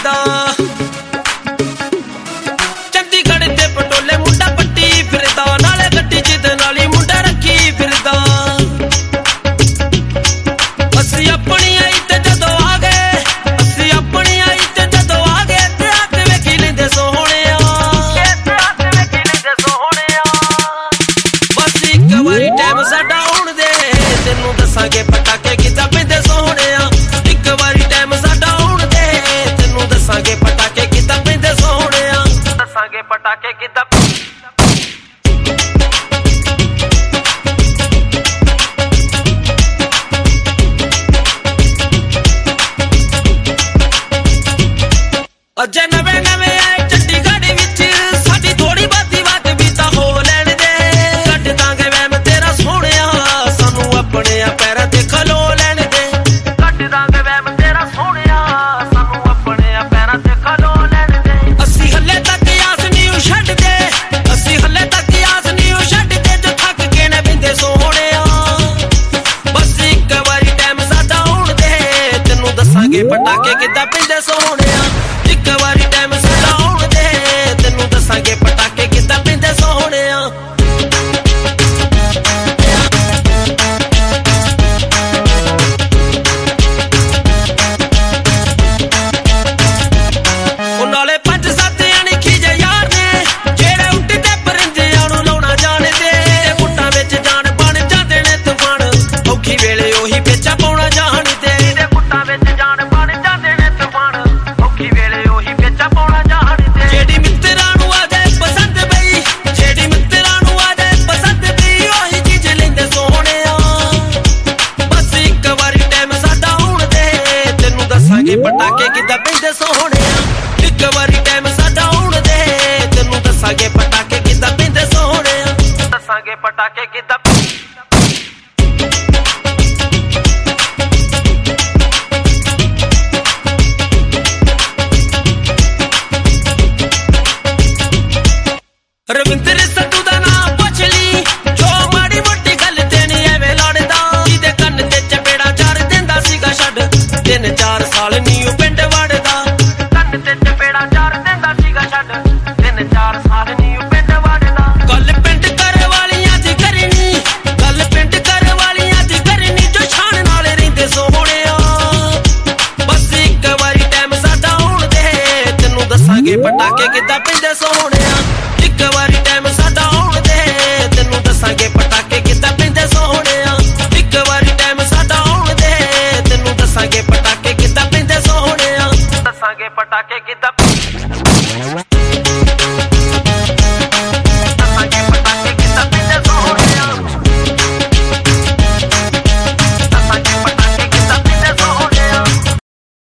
ਫਿਰਦਾ ਚੰਡੀਗੜ੍ਹ ਤੇ ਪਟੋਲੇ ਮੁੰਡਾ ਪੱਟੀ ਫਿਰਦਾ ਨਾਲੇ ਗੱਡੀ ਜਿਹਦੇ ਨਾਲ ਹੀ ਮੁੰਡਾ ਰੱਖੀ ਫਿਰਦਾ ਅਸੀਂ ਆਪਣੀ ਆਈ ਤੇ ਜਦੋਂ ਆ ਗਏ ਅਸੀਂ ਆਪਣੀ ਆਈ ਤੇ ਜਦੋਂ ਆ ਗਏ ਤੇ ਹੱਥ ਵੇਖੀ ਲੈਂਦੇ ਸੋਹਣਿਆ ਬਸ ਇੱਕ ਵਾਰੀ ਟਾਈਮ ਸਾਡਾ ਆਉਣ ਦੇ ਤੈਨੂੰ ਦੱਸਾਂਗੇ ਪਟਾਕੇ ਕਿੱਦਾਂ ਪੈਂਦੇ ਸੋਹਣਿਆ ਇੱਕ ਵਾਰੀ ਟਾਈਮ ਸਾਡਾ ਆਉਣ ਦੇ ਤੈਨੂੰ ਦੱਸਾਂਗੇ ਪਟਾਕੇ ਕਿੱਦਾਂ ਪੈਂਦੇ ਸੋਹਣਿਆ ਦੱਸਾਂਗੇ ਪਟਾਕੇ ਕਿੱਦਾਂ ਅਜੇ ਨਵੇਂ ਨਵੇਂ ਆਏ ਚੰਡੀਗੜ੍ਹ ਵਿੱਚ ਸਾਡੀ ਥੋੜੀ ਬਾਤੀ ਬਾਤ ਵੀ ਤਾਂ ਹੋ ਲੈਣ ਦੇ ਕੱਢ ਦਾਂਗੇ ਵਹਿਮ ਤੇਰਾ ਸੋਹਣਿਆ ਸਾਨੂੰ ਆਪਣੇ ਪੈਰਾਂ ਤੇ ਖਲੋ ਲੈਣ ਦੇ ਕੱਢ ਦਾਂਗੇ ਵਹਿਮ ਤੇਰਾ ਸੋਹਣਿਆ ਸਾਨੂੰ ਆਪਣੇ ਪੈਰਾਂ ਤੇ ਖਲੋ ਲੈਣ ਦੇ ਅਸੀਂ ਹੱਲੇ ਤੱਕ ਆਸ ਨਹੀਂ ਛੱਡਦੇ ਅਸੀਂ ਹੱਲੇ ਤੱਕ ਆਸ ਨਹੀਂ ਛੱਡਦੇ ਜੋ ਥੱਕ ਕੇ ਨਾ ਬਿੰਦੇ ਸੋਹਣਿਆ ਬਸ ਇੱਕ ਵਾਰੀ ਟਾਈਮ ਸਾਡਾ ਆਉਣ ਦੇ ਤੈਨੂੰ ਦੱਸਾਂਗੇ ਪਟਾਕੇ ਕਿੱਦਾਂ ਪੈਂਦੇ ਸੋਹਣਿਆ ਇੱਕ ਵਾਰੀ ਟਾਈਮ ਸਾਡਾ ਆਉਣ ਦੇ ਤੈਨੂੰ ਦੱਸਾਂਗੇ ਪਟਾਕੇ ਕਿੱਦਾਂ ਪੈਂਦੇ ਸੋਹਣਿਆ ਉਹ ਨਾਲੇ 5-7 ਅਣਖੀ ਜਿਹੇ ਯਾਰ ਨੇ ਜਿਹੜੇ ਉੱਟ ਤੇ ਪਰਿੰਦਿਆਂ ਨੂੰ ਲਾਉਣਾ ਜਾਣਦੇ ਬੁੱਟਾਂ ਵਿੱਚ ਜਾਨ ਬਣ ਜਾਂਦੇ ਨੇ ਤੂਫਾਨ ਔਖੀ ਵੇਲੇ ਉਹੀ ਪੇਚਾ ਪਾਉਣਾ ਜਾਣਦੇ ਬੁੱਟਾਂ ਵਿੱਚ ਜਾਨ ਬਣ ਜਾਂਦੇ ਨੇ ਤੂਫਾਨ ਔਖੀ ਵੇਲੇ ਉਹੀ ਪੇਚਾ ਪਾਉਣਾ ਜਾਣਦੇ ਜਿਹੜੀ ਮਿੱਤਰਾਂ ਨੂੰ ਆ ਜਾਏ ਪਸੰਦ ਬਈ ਜਿਹੜੀ ਮਿੱਤਰਾਂ ਨੂੰ ਆ ਜਾਏ ਪਸੰਦ ਬਈ ਉਹੀ ਚੀਜ਼ ਲੈਂਦੇ ਸੋਹਣਿਆ ਬਸ ਇੱਕ ਵਾਰੀ ਟਾਈਮ ਸਾਡਾ ਆਉਣ ਦੇ ਤੈਨੂੰ ਦੱਸਾਂਗੇ ਪਟਾਕੇ ਕਿੱਦਾਂ ਪੈਂਦੇ ਸੋਹਣਿਆ ਇੱਕ ਵਾਰੀ ਟਾਈਮ ਸਾਡਾ ਆਉਣ ਦੇ ਤੈਨੂੰ ਦੱਸਾਂਗੇ ਪਟਾਕੇ ਕਿੱਦਾਂ ਪੈਂਦੇ ਸੋਹਣਿਆ ਦੱਸਾਂਗੇ ਪਟਾਕੇ ਕਿੱਦਾਂ ਰਵਿੰਦਰ ਸੰਧੂ ਦਾ ਨਾਂ ਪੁੱਛ ਲਈ ਜੋ ਮਾੜੀ ਮੋਟੀ ਗੱਲ ਤੇ ਨੀ ਐਵੇਂ ਲੜਦਾ ਜਿਹਦੇ ਕੰਨ ਤੇ ਚਪੇੜਾ ਚਾਰ ਦਿੰਦਾ ਸੀਗਾ ਛੱਡ 3-4 ਸਾਲ ਨੀ ਉਹ ਪਿੰਡ ਵੜਦਾ ਕੰਨ ਤੇ ਚਪੇੜਾ ਚਾਰ ਦਿੰਦਾ ਸੀਗਾ ਛੱਡ 3-4 ਸਾਲ ਨੀ ਉਹ ਪਿੰਡ ਵੜਦਾ ਗੱਲ ਪਿੰਡ ਕਰ ਵਾਲੀਆਂ ਦੀ ਕਰਨੀ ਗੱਲ ਪਿੰਡ ਕਰ ਵਾਲੀਆਂ ਦੀ ਕਰਨੀ ਜੋ ਛਾਣ ਨਾਲ ਰਹਿੰਦੇ ਸੋਹਣਿਆ ਬਸ ਇੱਕ ਵਾਰੀ ਟਾਈਮ ਸਾਡਾ ਆਉਣ ਦੇ ਤੈਨੂੰ ਦੱਸਾਂਗੇ ਪਟਾਕੇ ਕਿੱਦਾਂ ਪੈਂਦੇ ਸੋਹਣਿਆ ਇੱਕ ਵਾਰੀ